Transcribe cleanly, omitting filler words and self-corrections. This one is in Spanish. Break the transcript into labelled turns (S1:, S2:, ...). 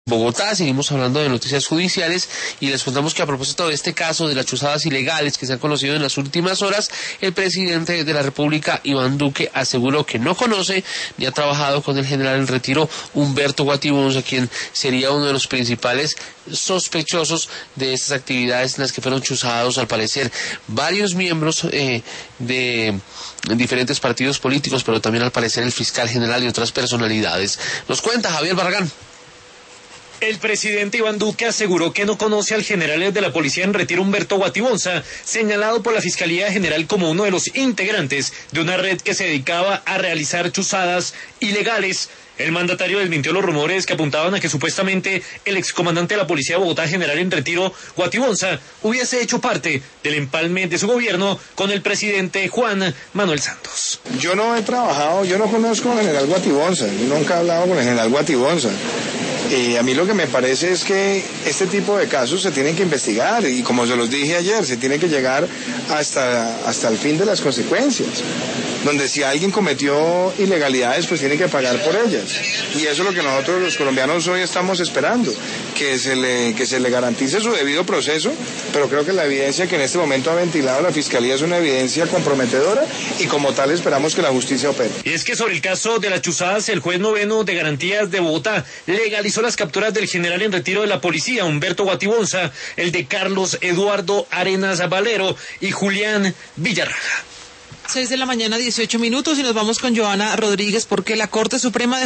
S1: Bogotá. Seguimos hablando de noticias judiciales y les contamos que a propósito de este caso de las chuzadas ilegales que se han conocido en las últimas horas, el presidente de la República, Iván Duque, aseguró que no conoce ni ha trabajado con el general en retiro Humberto Guatibonza, quien sería uno de los principales sospechosos de estas actividades en las que fueron chuzados, al parecer, varios miembros de diferentes partidos políticos, pero también al parecer el fiscal general y otras personalidades. Nos cuenta Javier Barragán.
S2: El presidente Iván Duque aseguró que no conoce al general de la policía en retiro Humberto Guatibonza, señalado por la Fiscalía General como uno de los integrantes de una red que se dedicaba a realizar chuzadas ilegales. El mandatario desmintió los rumores que apuntaban a que supuestamente el excomandante de la Policía de Bogotá, general en retiro Guatibonza, hubiese hecho parte del empalme de su gobierno con el presidente Juan Manuel Santos.
S3: Yo no he trabajado, yo no conozco al general Guatibonza, yo nunca he hablado con el general Guatibonza. A mí lo que me parece es que este tipo de casos se tienen que investigar y, como se los dije ayer, se tiene que llegar hasta el fin de las consecuencias, donde si alguien cometió ilegalidades pues tiene que pagar por ellas, y eso es lo que nosotros los colombianos hoy estamos esperando, que se le garantice su debido proceso, pero creo que la evidencia que en este momento ha ventilado la Fiscalía es una evidencia comprometedora y como tal esperamos que la justicia opere.
S2: Y es que sobre el caso de las chuzadas, el juez noveno de garantías de Bogotá legalizó las capturas del general en retiro de la policía, Humberto Guatibonza, el de Carlos Eduardo Arenas Valero y Julián Villarraga.
S4: 6 de la mañana, 18 minutos, y nos vamos con Joana Rodríguez porque la Corte Suprema de